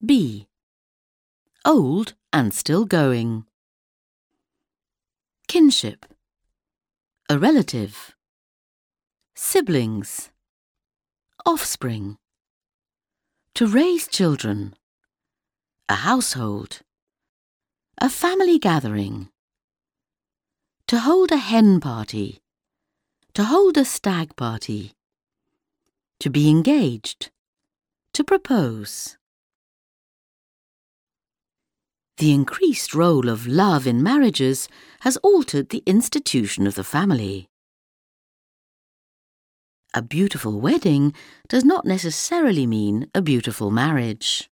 B. Old and still going. Kinship. A relative. Siblings. Offspring. To raise children. A household. A family gathering. To hold a hen party. To hold a stag party. To be engaged. To propose. The increased role of love in marriages has altered the institution of the family. A beautiful wedding does not necessarily mean a beautiful marriage.